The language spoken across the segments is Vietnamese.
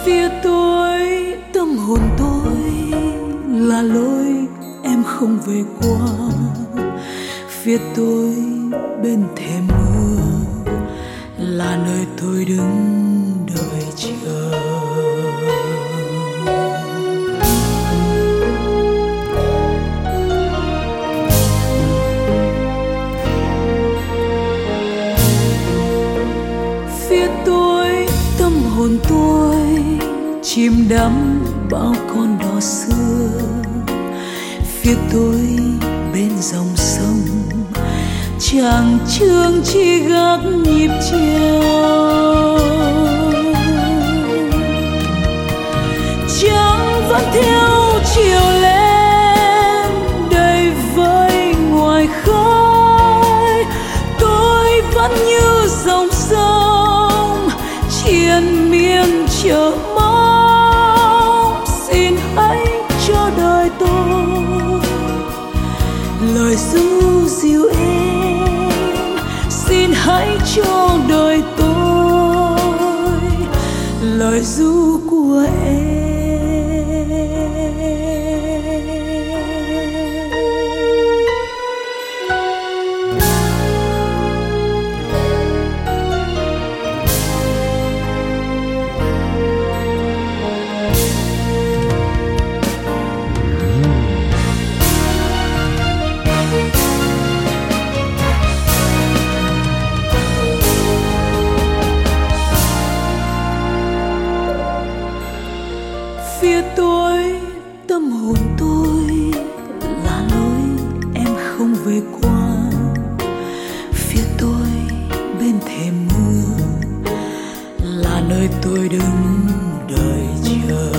Phía tôi tâm hồn tôi là lối em không về qua. Phía tôi bên thềm mưa là nơi tôi đứng đợi chờ. Phía tôi tâm hồn tôi chìm đắm bao con đò xưa. Phía tôi bên dòng sông chàng chương chỉ gác nhịp treo. Trăng vẫn theo chiều lên đầy vơi ngoài khơi. Tôi vẫn như dòng sông triền miên chờ mong. Xin hãy cho đời tôi lời ru dịu êm. Xin hãy cho đời tôi lời ru của em. Phía tôi tâm hồn tôi là lối em không về qua. Phía tôi bên thềm mưa là nơi tôi đứng đợi chờ.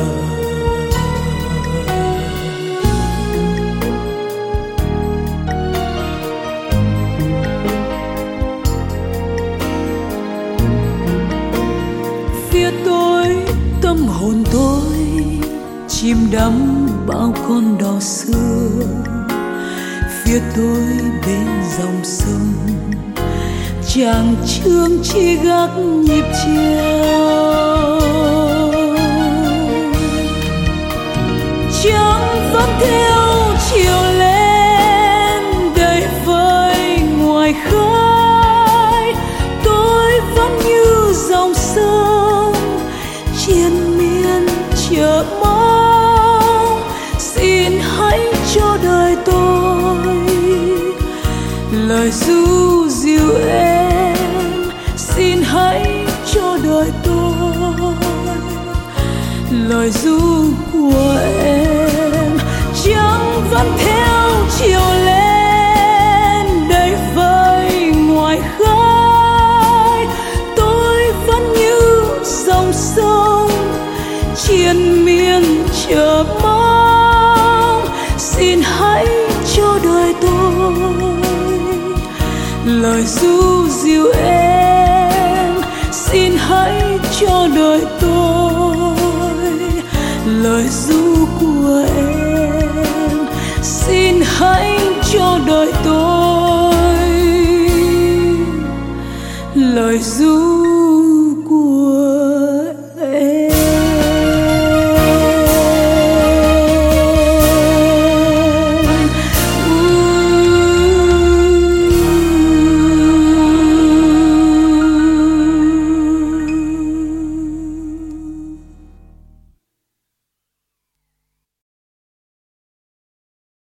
Phía tôi tâm hồn tôi chìm đắm bao con đò xưa. Phía tôi bên dòng sông chàng chương chỉ gác nhịp treo. Trăng vẫn theo chiều lên đầy vơi ngoài khơi. Tôi vẫn như dòng sông triền miên chờ mong. Xin hãy cho đời tôi lời ru dịu êm. Xin hãy cho đời tôi lời ru của em. Trăng vẫn theo chiều lên đầy vơi ngoài khơi. Tôi vẫn như dòng sông triền miên chờ mong. Xin hãy cho đời tôi lời ru dịu êm. Xin hãy cho đời tôi lời ru của em. Xin hãy cho